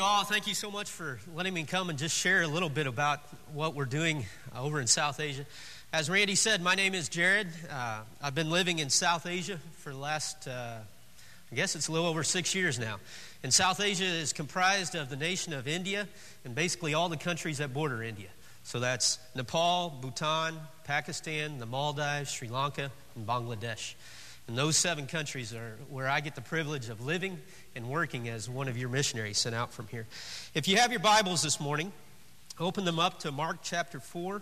all. Thank you so much for letting me come and just share a little bit about what we're doing over in South Asia. As Randy said, my name is Jared. I've been living in South Asia for the last, I guess it's a little over 6 years now. And South Asia is comprised of the nation of India and basically all the countries that border India. So that's Nepal, Bhutan, Pakistan, the Maldives, Sri Lanka, and Bangladesh. And those 7 countries are where I get the privilege of living and working as one of your missionaries sent out from here. If you have your Bibles this morning, open them up to Mark chapter 4.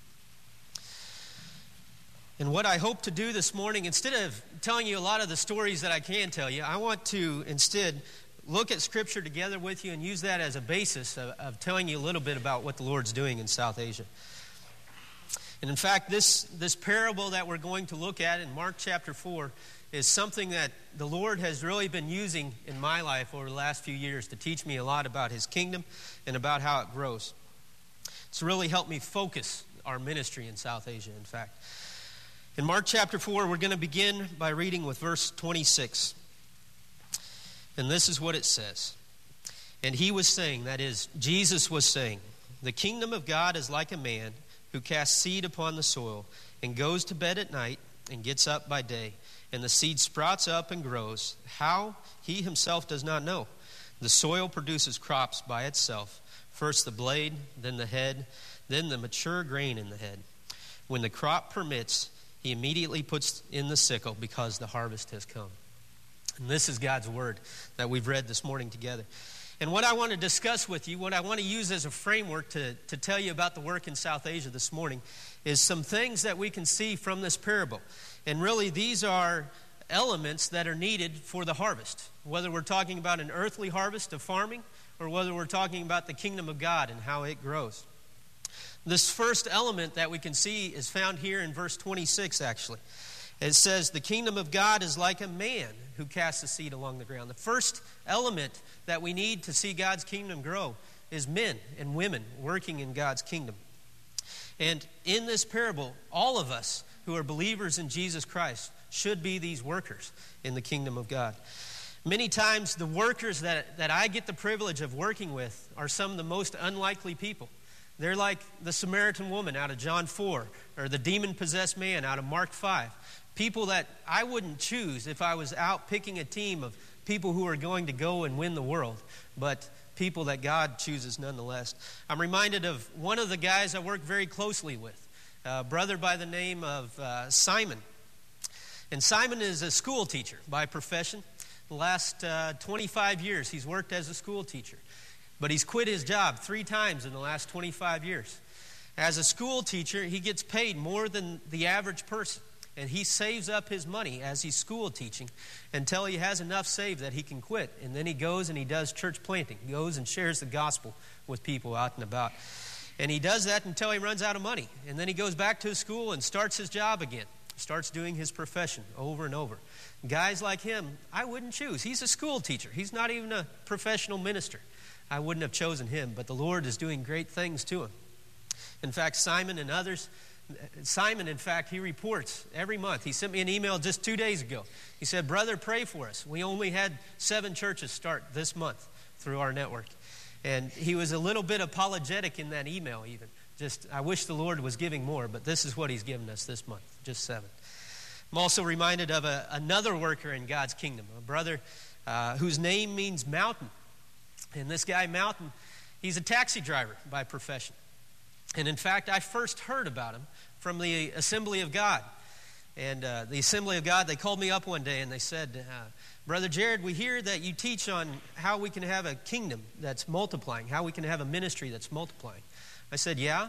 And what I hope to do this morning, instead of telling you a lot of the stories that I can tell you, I want to instead look at Scripture together with you and use that as a basis of telling you a little bit about what the Lord's doing in South Asia. And in fact, this parable that we're going to look at in Mark chapter 4 is something that the Lord has really been using in my life over the last few years to teach me a lot about His kingdom and about how it grows. It's really helped me focus our ministry in South Asia, in fact. In Mark chapter 4, we're going to begin by reading with verse 26. And this is what it says. And he was saying, that is, Jesus was saying, the kingdom of God is like a man who casts seed upon the soil and goes to bed at night and gets up by day. And the seed sprouts up and grows. How? He himself does not know. The soil produces crops by itself. First the blade, then the head, then the mature grain in the head. When the crop permits, he immediately puts in the sickle because the harvest has come. And this is God's word that we've read this morning together. And what I want to discuss with you, what I want to use as a framework to tell you about the work in South Asia this morning, is some things that we can see from this parable. And really, these are elements that are needed for the harvest, whether we're talking about an earthly harvest of farming or whether we're talking about the kingdom of God and how it grows. This first element that we can see is found here in verse 26, actually. It says, the kingdom of God is like a man who casts a seed along the ground. The first element that we need to see God's kingdom grow is men and women working in God's kingdom. And in this parable, all of us who are believers in Jesus Christ should be these workers in the kingdom of God. Many times the workers that I get the privilege of working with are some of the most unlikely people. They're like the Samaritan woman out of John 4 or the demon-possessed man out of Mark 5. People that I wouldn't choose if I was out picking a team of people who are going to go and win the world, but people that God chooses nonetheless. I'm reminded of one of the guys I work very closely with, a brother by the name of Simon. And Simon is a school teacher by profession. The last 25 years he's worked as a school teacher. But he's quit his job 3 times in the last 25 years. As a school teacher, he gets paid more than the average person. And he saves up his money as he's school teaching until he has enough saved that he can quit. And then he goes and he does church planting. He goes and shares the gospel with people out and about. And he does that until he runs out of money. And then he goes back to his school and starts his job again. Starts doing his profession over and over. Guys like him, I wouldn't choose. He's a school teacher. He's not even a professional minister. I wouldn't have chosen him. But the Lord is doing great things to him. In fact, Simon and others... Simon, in fact, he reports every month. He sent me an email just 2 days ago. He said, brother, pray for us. We only had 7 churches start this month through our network. And he was a little bit apologetic in that email even. Just, I wish the Lord was giving more, but this is what he's given us this month, just 7. I'm also reminded of another worker in God's kingdom, a brother whose name means mountain. And this guy, Mountain, he's a taxi driver by profession. And in fact, I first heard about him from the Assembly of God. And the Assembly of God, they called me up one day and they said, Brother Jared, we hear that you teach on how we can have a kingdom that's multiplying, how we can have a ministry that's multiplying. I said, yeah.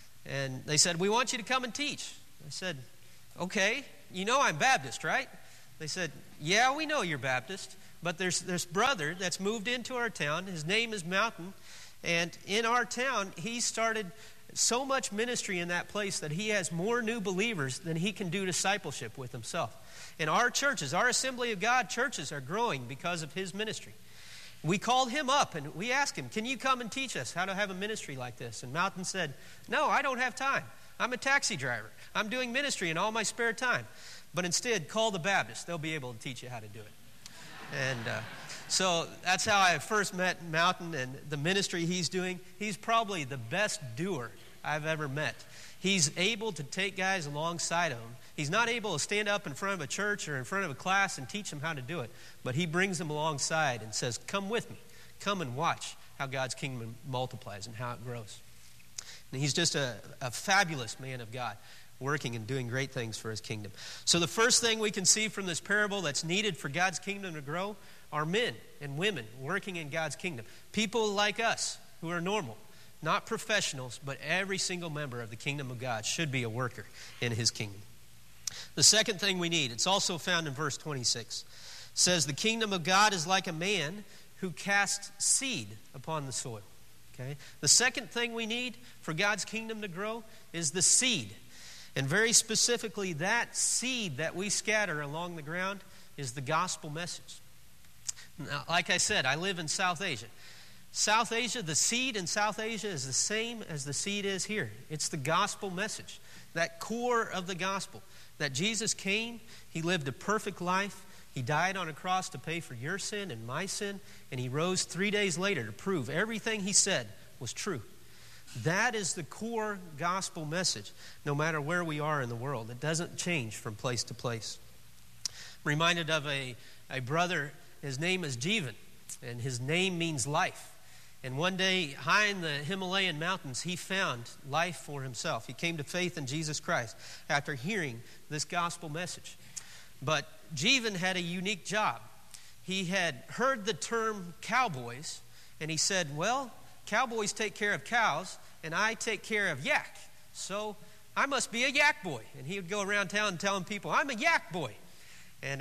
And they said, we want you to come and teach. I said, okay, you know I'm Baptist, right? They said, yeah, we know you're Baptist, but there's this brother that's moved into our town. His name is Mountain. And in our town, he started so much ministry in that place that he has more new believers than he can do discipleship with himself. And our churches, our Assembly of God churches are growing because of his ministry. We called him up and we asked him, can you come and teach us how to have a ministry like this? And Mountain said, no, I don't have time. I'm a taxi driver. I'm doing ministry in all my spare time. But instead, call the Baptists. They'll be able to teach you how to do it. And So that's how I first met Mountain and the ministry he's doing. He's probably the best doer I've ever met. He's able to take guys alongside of him. He's not able to stand up in front of a church or in front of a class and teach them how to do it, but he brings them alongside and says, come with me. Come and watch how God's kingdom multiplies and how it grows. And he's just a fabulous man of God, working and doing great things for his kingdom. So the first thing we can see from this parable that's needed for God's kingdom to grow are men and women working in God's kingdom. People like us who are normal. Not professionals, but every single member of the kingdom of God should be a worker in his kingdom. The second thing we need, it's also found in verse 26, says the kingdom of God is like a man who casts seed upon the soil. Okay? The second thing we need for God's kingdom to grow is the seed. And very specifically, that seed that we scatter along the ground is the gospel message. Now, like I said, I live in South Asia. South Asia, the seed in South Asia is the same as the seed is here. It's the gospel message, that core of the gospel, that Jesus came, he lived a perfect life, he died on a cross to pay for your sin and my sin, and he rose 3 days later to prove everything he said was true. That is the core gospel message, no matter where we are in the world. It doesn't change from place to place. I'm reminded of a brother, his name is Jivan, and his name means life. And one day, high in the Himalayan mountains, he found life for himself. He came to faith in Jesus Christ after hearing this gospel message. But Jivan had a unique job. He had heard the term cowboys, and he said, well, cowboys take care of cows, and I take care of yak. So I must be a yak boy. And he would go around town telling people, I'm a yak boy. And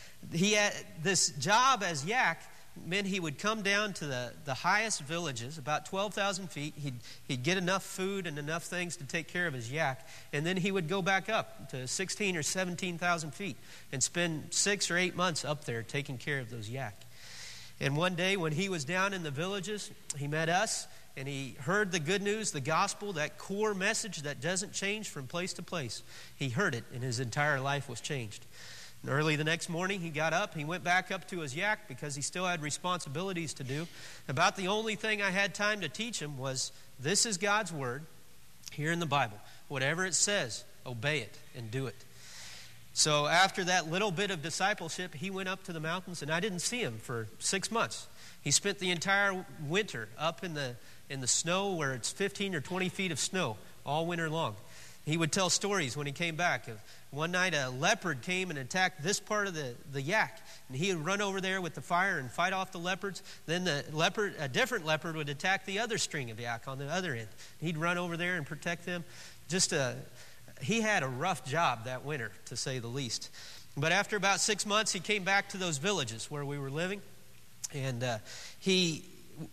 he had this job as yak meant he would come down to the highest villages, about 12,000 feet. He'd get enough food and enough things to take care of his yak. And then he would go back up to 16 or 17,000 feet and spend 6 or 8 months up there taking care of those yak. And one day when he was down in the villages, he met us and he heard the good news, the gospel, that core message that doesn't change from place to place. He heard it and his entire life was changed. And early the next morning, he got up. He went back up to his yak because he still had responsibilities to do. About the only thing I had time to teach him was, this is God's word here in the Bible. Whatever it says, obey it and do it. So after that little bit of discipleship, he went up to the mountains, and I didn't see him for 6 months. He spent the entire winter up in the snow where it's 15 or 20 feet of snow all winter long. He would tell stories when he came back. One night a leopard came and attacked this part of the yak, and he would run over there with the fire and fight off the leopards. Then a different leopard would attack the other string of yak on the other end. He'd run over there and protect them. He had a rough job that winter, to say the least. But after about 6 months, he came back to those villages where we were living, and he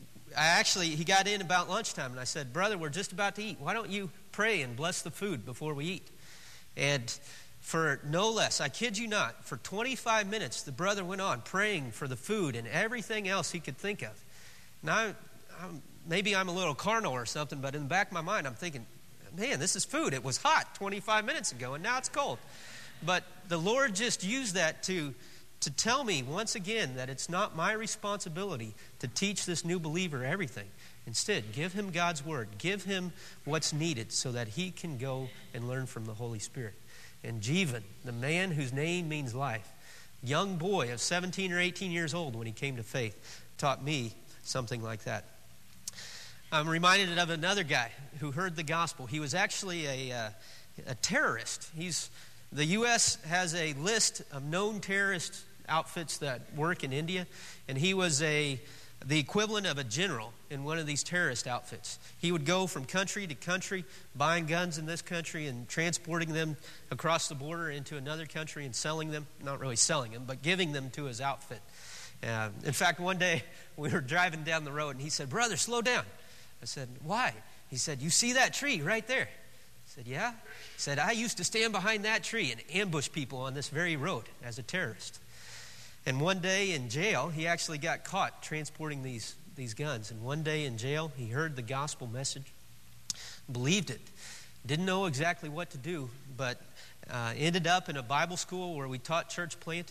got in about lunchtime, and I said, brother, we're just about to eat. Why don't you pray and bless the food before we eat? And for no less, I kid you not, for 25 minutes, the brother went on praying for the food and everything else he could think of. Now, maybe I'm a little carnal or something, but in the back of my mind, I'm thinking, man, this is food. It was hot 25 minutes ago, and now it's cold. But the Lord just used that to tell me once again that it's not my responsibility to teach this new believer everything. Instead, give him God's word. Give him what's needed so that he can go and learn from the Holy Spirit. And Jivan, the man whose name means life, young boy of 17 or 18 years old when he came to faith, taught me something like that. I'm reminded of another guy who heard the gospel. He was actually a terrorist. The U.S. has a list of known terrorist outfits that work in India, and he was the equivalent of a general in one of these terrorist outfits. He would go from country to country, buying guns in this country and transporting them across the border into another country and selling them, not really selling them, but giving them to his outfit. In fact, one day we were driving down the road and he said, brother, slow down. I said, why? He said, you see that tree right there? I said, yeah. He said, I used to stand behind that tree and ambush people on this very road as a terrorist. And one day in jail, he actually got caught transporting these guns. And one day in jail, he heard the gospel message, believed it, didn't know exactly what to do, but ended up in a Bible school where we taught church planting.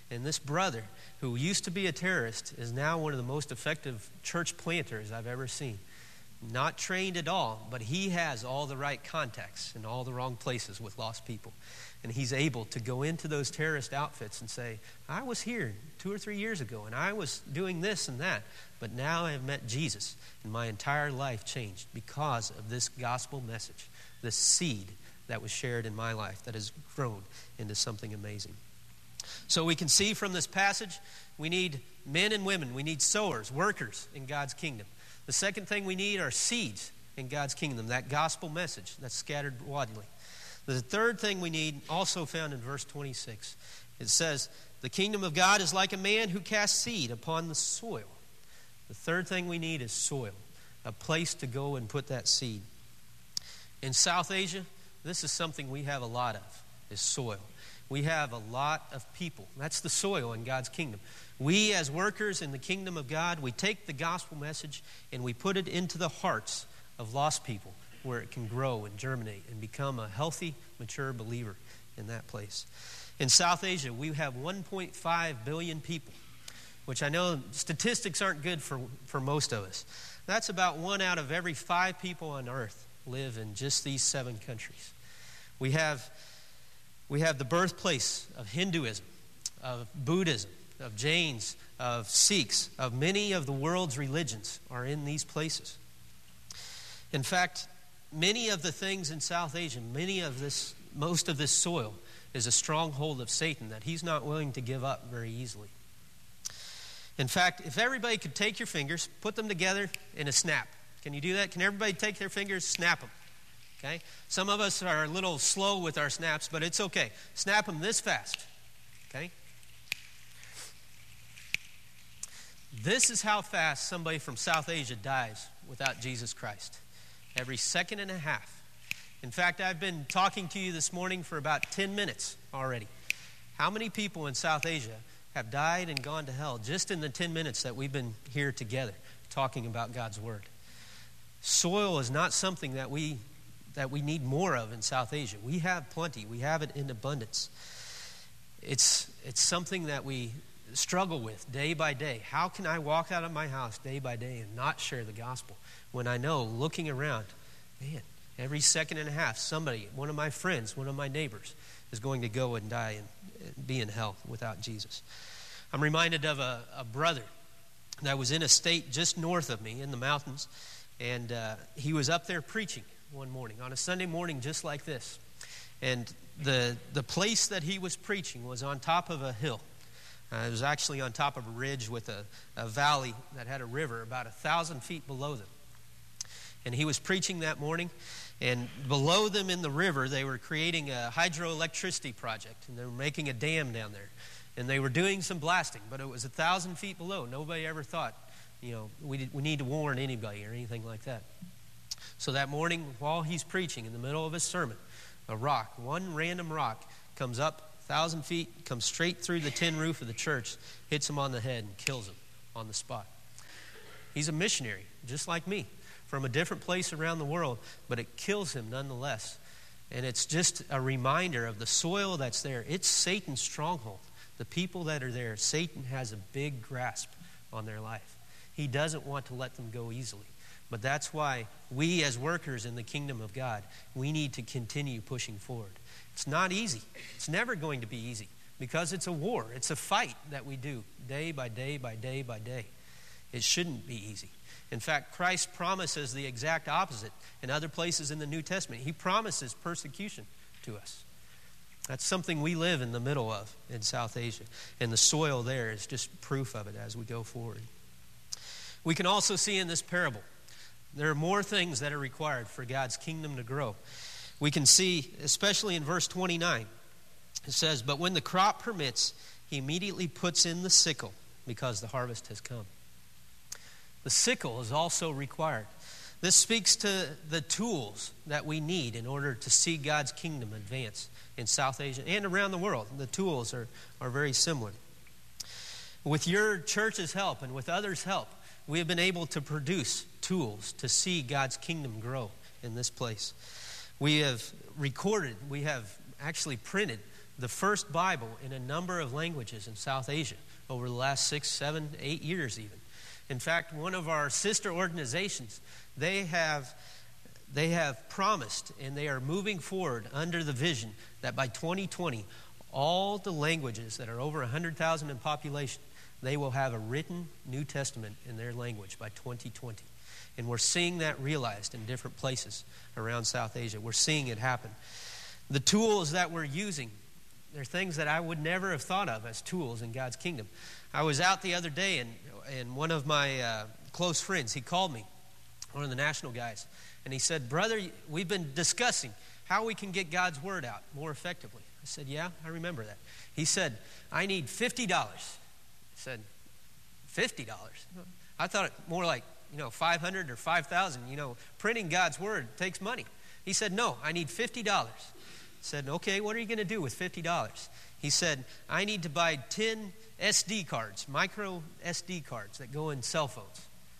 And this brother, who used to be a terrorist, is now one of the most effective church planters I've ever seen. Not trained at all, but he has all the right contacts in all the wrong places with lost people. And he's able to go into those terrorist outfits and say, I was here 2 or 3 years ago, and I was doing this and that, but now I have met Jesus, and my entire life changed because of this gospel message, this seed that was shared in my life that has grown into something amazing. So we can see from this passage, we need men and women, we need sowers, workers in God's kingdom. The second thing we need are seeds in God's kingdom, that gospel message that's scattered widely. The third thing we need, also found in verse 26, it says, the kingdom of God is like a man who casts seed upon the soil. The third thing we need is soil, a place to go and put that seed. In South Asia, this is something we have a lot of, is soil. We have a lot of people. That's the soil in God's kingdom. We as workers in the kingdom of God, we take the gospel message and we put it into the hearts of lost people where it can grow and germinate and become a healthy, mature believer in that place. In South Asia, we have 1.5 billion people, which I know statistics aren't good for most of us. That's about 1 out of every 5 people on earth live in just these 7 countries. We have the birthplace of Hinduism, of Buddhism, of Jains, of Sikhs, of many of the world's religions are in these places. In fact, many of the things in South Asia, most of this soil is a stronghold of Satan that he's not willing to give up very easily. In fact, if everybody could take your fingers, put them together in a snap. Can you do that? Can everybody take their fingers, snap them? Okay? Some of us are a little slow with our snaps, but it's okay. Snap them this fast. Okay? This is how fast somebody from South Asia dies without Jesus Christ. Every second and a half. In fact, I've been talking to you this morning for about 10 minutes already. How many people in South Asia have died and gone to hell just in the 10 minutes that we've been here together talking about God's Word? Soil is not something that we need more of in South Asia. We have plenty. We have it in abundance. It's something that we struggle with day by day. How can I walk out of my house day by day and not share the gospel when I know, looking around, man, every second and a half, somebody, one of my friends, one of my neighbors, is going to go and die and be in hell without Jesus. I'm reminded of a brother that was in a state just north of me in the mountains, and he was up there preaching one morning, on a Sunday morning just like this. And the place that he was preaching was on top of a hill. It was actually on top of a ridge with a valley that had a river about 1,000 feet below them. And he was preaching that morning, and below them in the river, they were creating a hydroelectricity project, and they were making a dam down there. And they were doing some blasting, but it was 1,000 feet below. Nobody ever thought, we need to warn anybody or anything like that. So that morning, while he's preaching in the middle of his sermon, one random rock, comes up 1,000 feet, comes straight through the tin roof of the church, hits him on the head and kills him on the spot. He's a missionary, just like me, from a different place around the world, but it kills him nonetheless. And it's just a reminder of the soil that's there. It's Satan's stronghold. The people that are there, Satan has a big grasp on their life. He doesn't want to let them go easily. But that's why we as workers in the kingdom of God, we need to continue pushing forward. It's not easy. It's never going to be easy because it's a war. It's a fight that we do day by day by day by day. It shouldn't be easy. In fact, Christ promises the exact opposite in other places in the New Testament. He promises persecution to us. That's something we live in the middle of in South Asia. And the soil there is just proof of it as we go forward. We can also see in this parable, there are more things that are required for God's kingdom to grow. We can see, especially in verse 29, it says, "But when the crop permits, he immediately puts in the sickle because the harvest has come." The sickle is also required. This speaks to the tools that we need in order to see God's kingdom advance in South Asia and around the world. The tools are very similar. With your church's help and with others' help, we have been able to produce tools to see God's kingdom grow in this place. We have recorded, we have actually printed the first Bible in a number of languages in South Asia over the last 6, 7, 8 years even. In fact, one of our sister organizations, they have promised, and they are moving forward under the vision that by 2020, all the languages that are over 100,000 in population, they will have a written New Testament in their language by 2020. And we're seeing that realized in different places around South Asia. We're seeing it happen. The tools that we're using, they're things that I would never have thought of as tools in God's kingdom. I was out the other day, and one of my close friends, he called me, one of the national guys, and he said, "Brother, we've been discussing how we can get God's word out more effectively." I said, "Yeah, I remember that." He said, "I need $50. I said, $50? I thought it more like, $500 or $5,000. Printing God's word takes money. He said, "No, I need $50. I said, "Okay, what are you going to do with $50? He said, "I need to buy 10 SD cards, micro SD cards that go in cell phones."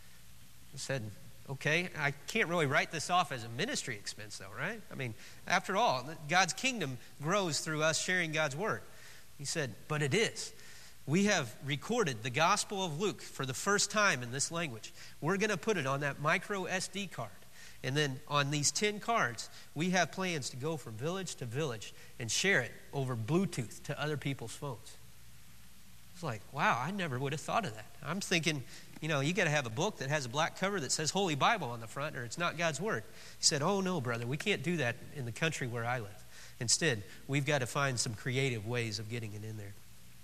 I said, "Okay, I can't really write this off as a ministry expense though, right? I mean, after all, God's kingdom grows through us sharing God's word." He said, "But it is. We have recorded the Gospel of Luke for the first time in this language. We're going to put it on that micro SD card. And then on these 10 cards, we have plans to go from village to village and share it over Bluetooth to other people's phones." It's like, wow, I never would have thought of that. I'm thinking, you got to have a book that has a black cover that says Holy Bible on the front, or it's not God's word. He said, "Oh, no, brother, we can't do that in the country where I live. Instead, we've got to find some creative ways of getting it in there."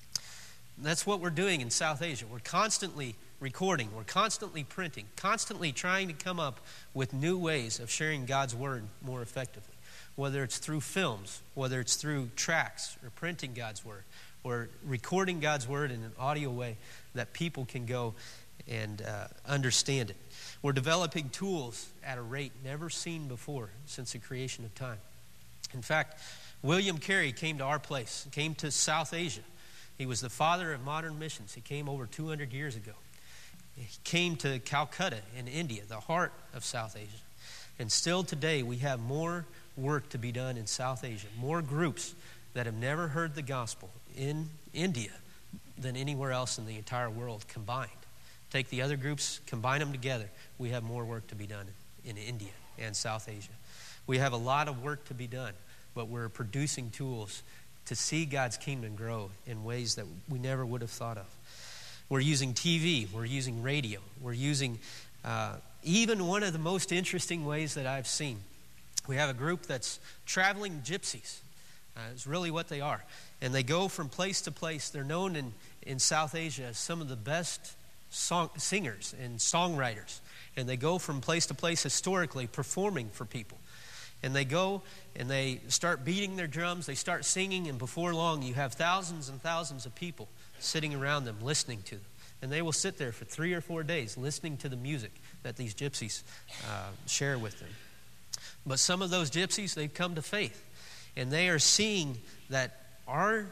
And that's what we're doing in South Asia. We're constantly recording, we're constantly printing, constantly trying to come up with new ways of sharing God's word more effectively. Whether it's through films, whether it's through tracts, or printing God's word, or recording God's word in an audio way that people can go and understand it. We're developing tools at a rate never seen before since the creation of time. In fact, William Carey came to our place, came to South Asia. He was the father of modern missions. He came over 200 years ago. He came to Calcutta in India, the heart of South Asia. And still today, we have more work to be done in South Asia, more groups that have never heard the gospel in India than anywhere else in the entire world combined. Take the other groups, combine them together, we have more work to be done in India and South Asia. We have a lot of work to be done, but we're producing tools to see God's kingdom grow in ways that we never would have thought of. We're using TV, we're using radio, we're using even one of the most interesting ways that I've seen. We have a group that's traveling gypsies. It's really what they are. And they go from place to place. They're known in South Asia as some of the best singers and songwriters. And they go from place to place historically performing for people. And they go and they start beating their drums, they start singing, and before long you have thousands and thousands of people sitting around them listening to them. And they will sit there for 3 or 4 days listening to the music that these gypsies share with them. But some of those gypsies, they've come to faith. And they are seeing that our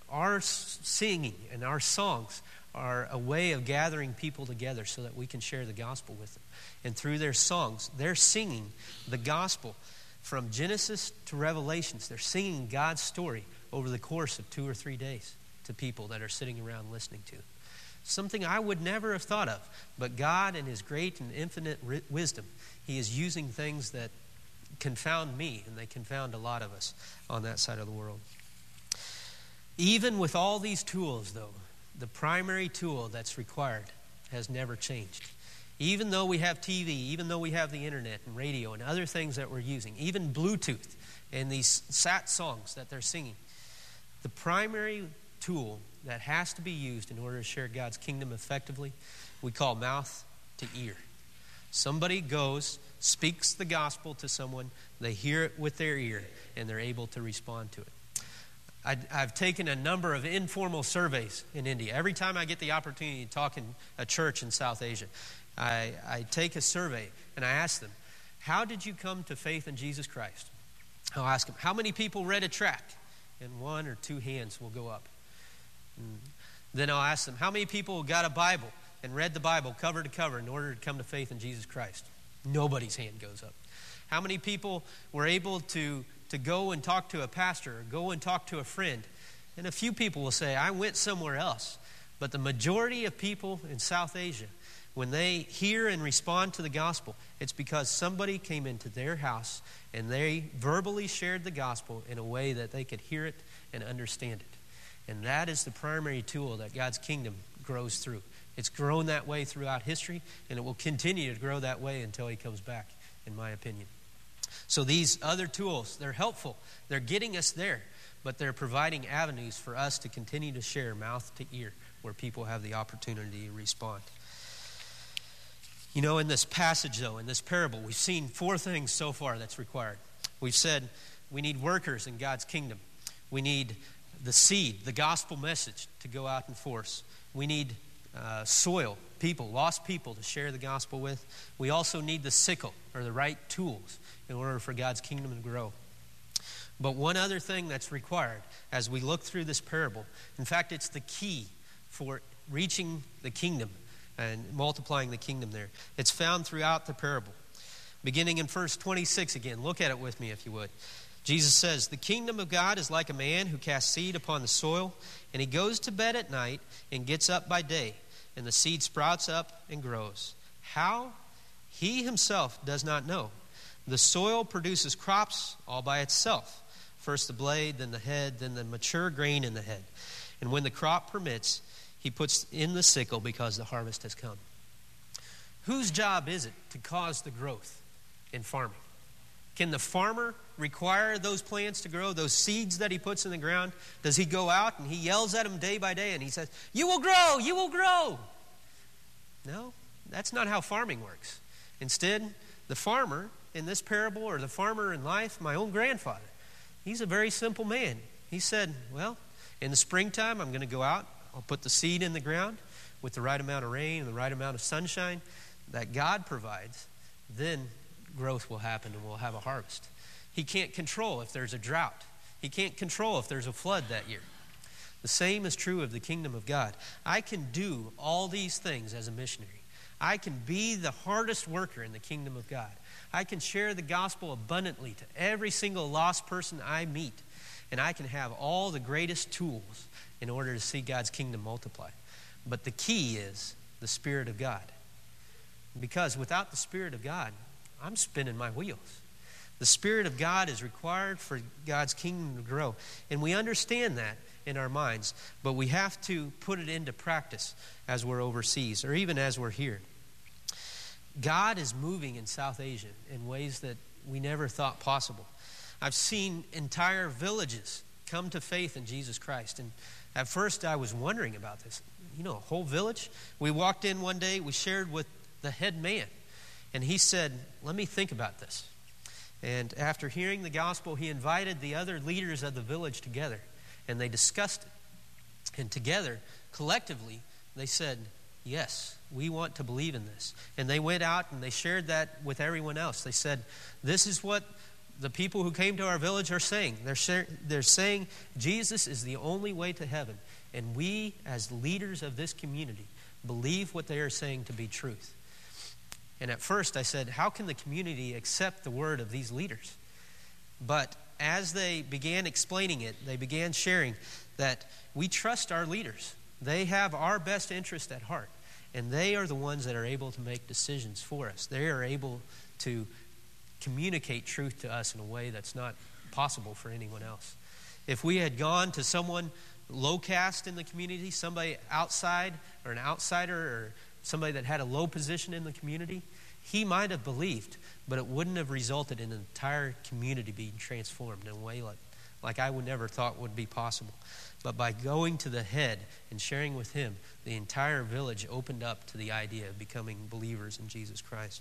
singing and our songs are a way of gathering people together so that we can share the gospel with them. And through their songs, they're singing the gospel from Genesis to Revelations. They're singing God's story over the course of 2 or 3 days to people that are sitting around listening to it. Something I would never have thought of. But God, in His great and infinite wisdom, He is using things that confound me, and they confound a lot of us on that side of the world. Even with all these tools, though, the primary tool that's required has never changed. Even though we have TV, even though we have the internet and radio and other things that we're using, even Bluetooth and these sat songs that they're singing, the primary tool that has to be used in order to share God's kingdom effectively, we call mouth to ear. Somebody goes, speaks the gospel to someone, they hear it with their ear, and they're able to respond to it. I've taken a number of informal surveys in India. Every time I get the opportunity to talk in a church in South Asia, I take a survey and I ask them, how did you come to faith in Jesus Christ? I'll ask them, how many people read a tract? And 1 or 2 hands will go up. And then I'll ask them, how many people got a Bible and read the Bible cover to cover in order to come to faith in Jesus Christ? Nobody's hand goes up. How many people were able to go and talk to a pastor or go and talk to a friend? And a few people will say, I went somewhere else. But the majority of people in South Asia, when they hear and respond to the gospel, it's because somebody came into their house and they verbally shared the gospel in a way that they could hear it and understand it. And that is the primary tool that God's kingdom grows through. It's grown that way throughout history, and it will continue to grow that way until he comes back, in my opinion. So these other tools, they're helpful. They're getting us there, but they're providing avenues for us to continue to share mouth to ear where people have the opportunity to respond. You know, in this passage, though, in this parable, we've seen 4 things so far that's required. We've said we need workers in God's kingdom. We need the seed, the gospel message to go out and force. We need soil, people, lost people to share the gospel with. We also need the sickle, or the right tools, in order for God's kingdom to grow. But one other thing that's required as we look through this parable, in fact, it's the key for reaching the kingdom and multiplying the kingdom there. It's found throughout the parable. Beginning in verse 26 again, look at it with me if you would. Jesus says, the kingdom of God is like a man who casts seed upon the soil, and he goes to bed at night and gets up by day, and the seed sprouts up and grows. How? He himself does not know. The soil produces crops all by itself. First the blade, then the head, then the mature grain in the head. And when the crop permits, he puts in the sickle because the harvest has come. Whose job is it to cause the growth in farming? Can the farmer require those plants to grow, those seeds that he puts in the ground? Does he go out and he yells at them day by day and he says, you will grow, you will grow? No, that's not how farming works. Instead, the farmer in this parable, or the farmer in life, my own grandfather, he's a very simple man. He said, well, in the springtime, I'm going to go out, I'll put the seed in the ground with the right amount of rain and the right amount of sunshine that God provides. Then growth will happen and we'll have a harvest. He can't control if there's a drought. He can't control if there's a flood that year. The same is true of the kingdom of God. I can do all these things as a missionary. I can be the hardest worker in the kingdom of God. I can share the gospel abundantly to every single lost person I meet. And I can have all the greatest tools in order to see God's kingdom multiply. But the key is the Spirit of God. Because without the Spirit of God, I'm spinning my wheels. The Spirit of God is required for God's kingdom to grow. And we understand that in our minds, but we have to put it into practice as we're overseas or even as we're here. God is moving in South Asia in ways that we never thought possible. I've seen entire villages come to faith in Jesus Christ. And at first I was wondering about this. You know, a whole village? We walked in one day, we shared with the head man. And he said, let me think about this. And after hearing the gospel, he invited the other leaders of the village together. And they discussed it. And together, collectively, they said, yes, we want to believe in this. And they went out and they shared that with everyone else. They said, this is what the people who came to our village are saying. They're saying Jesus is the only way to heaven. And we, as leaders of this community, believe what they are saying to be truth. And at first I said, how can the community accept the word of these leaders? But as they began explaining it, they began sharing that we trust our leaders. They have our best interest at heart. And they are the ones that are able to make decisions for us. They are able to communicate truth to us in a way that's not possible for anyone else. If we had gone to someone low caste in the community, somebody outside or an outsider or somebody that had a low position in the community, he might have believed, but it wouldn't have resulted in an entire community being transformed in a way like I would never thought would be possible. But by going to the head and sharing with him, the entire village opened up to the idea of becoming believers in Jesus Christ.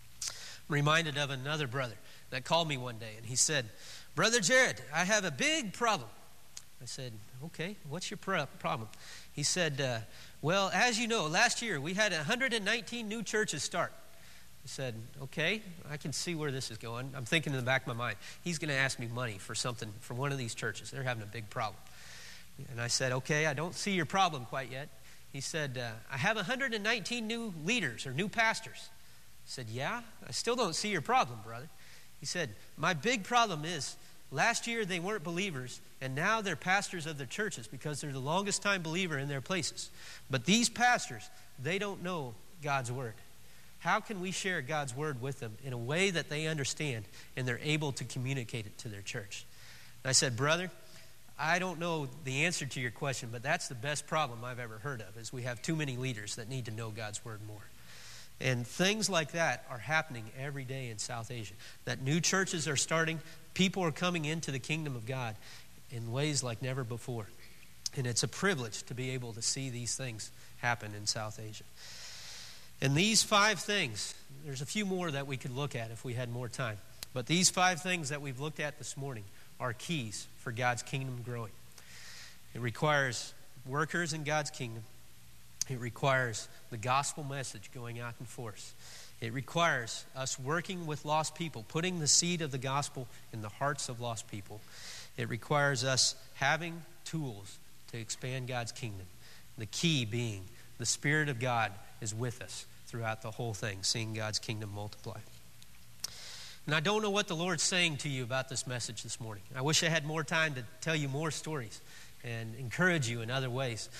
I'm reminded of another brother that called me one day, and he said, Brother Jared, I have a big problem. I said, okay, what's your problem? He said, well, as you know, last year we had 119 new churches start. I said, okay, I can see where this is going. I'm thinking in the back of my mind, he's going to ask me money for something from one of these churches. They're having a big problem. And I said, okay, I don't see your problem quite yet. He said, I have 119 new leaders or new pastors. I said, yeah, I still don't see your problem, brother. He said, my big problem is last year they weren't believers, and now they're pastors of their churches because they're the longest time believer in their places. But these pastors, they don't know God's word. How can we share God's word with them in a way that they understand and they're able to communicate it to their church? And I said, brother, I don't know the answer to your question, but that's the best problem I've ever heard of, is we have too many leaders that need to know God's word more. And things like that are happening every day in South Asia. That new churches are starting, people are coming into the kingdom of God in ways like never before. And it's a privilege to be able to see these things happen in South Asia. And these 5 things, there's a few more that we could look at if we had more time. But these 5 things that we've looked at this morning are keys for God's kingdom growing. It requires workers in God's kingdom. It requires the gospel message going out in force. It requires us working with lost people, putting the seed of the gospel in the hearts of lost people. It requires us having tools to expand God's kingdom. The key being the Spirit of God is with us throughout the whole thing, seeing God's kingdom multiply. And I don't know what the Lord's saying to you about this message this morning. I wish I had more time to tell you more stories and encourage you in other ways.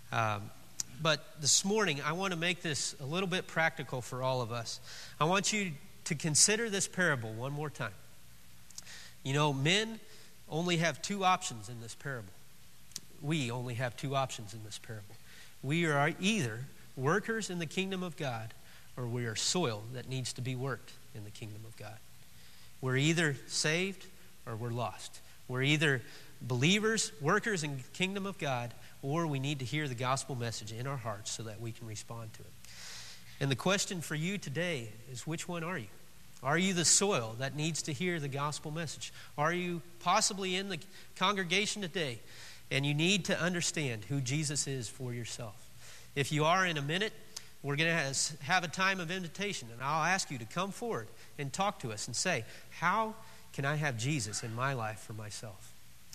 But this morning, I want to make this a little bit practical for all of us. I want you to consider this parable one more time. You know, men only have 2 options in this parable. We only have 2 options in this parable. We are either workers in the kingdom of God, or we are soil that needs to be worked in the kingdom of God. We're either saved or we're lost. We're either believers, workers in the kingdom of God, or we need to hear the gospel message in our hearts so that we can respond to it. And the question for you today is, which one are you? Are you the soil that needs to hear the gospel message? Are you possibly in the congregation today and you need to understand who Jesus is for yourself? If you are, in a minute, we're going to have a time of invitation, and I'll ask you to come forward and talk to us and say, how can I have Jesus in my life for myself?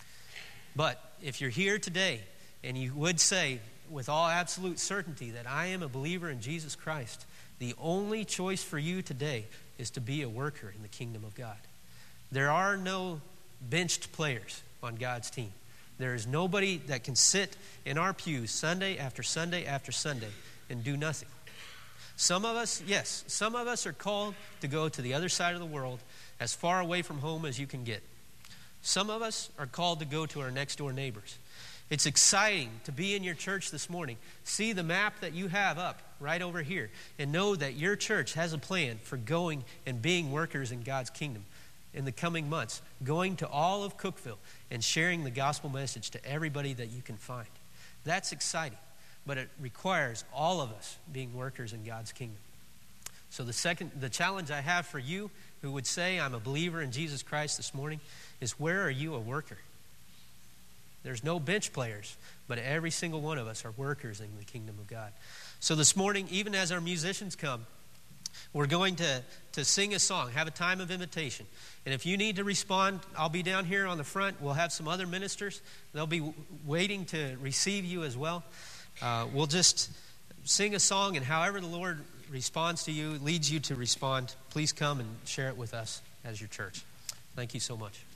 But if you're here today and you would say with all absolute certainty that I am a believer in Jesus Christ, the only choice for you today is to be a worker in the kingdom of God. There are no benched players on God's team. There is nobody that can sit in our pews Sunday after Sunday after Sunday and do nothing. Some of us, yes, some of us are called to go to the other side of the world, as far away from home as you can get. Some of us are called to go to our next door neighbors. It's exciting to be in your church this morning. See the map that you have up right over here and know that your church has a plan for going and being workers in God's kingdom in the coming months, going to all of Cookeville and sharing the gospel message to everybody that you can find. That's exciting, but it requires all of us being workers in God's kingdom. So the challenge I have for you who would say I'm a believer in Jesus Christ this morning is, where are you a worker? There's no bench players, but every single one of us are workers in the kingdom of God. So this morning, even as our musicians come, we're going to sing a song, have a time of invitation. And if you need to respond, I'll be down here on the front. We'll have some other ministers. They'll be waiting to receive you as well. We'll just sing a song, and however the Lord responds to you, leads you to respond, please come and share it with us as your church. Thank you so much.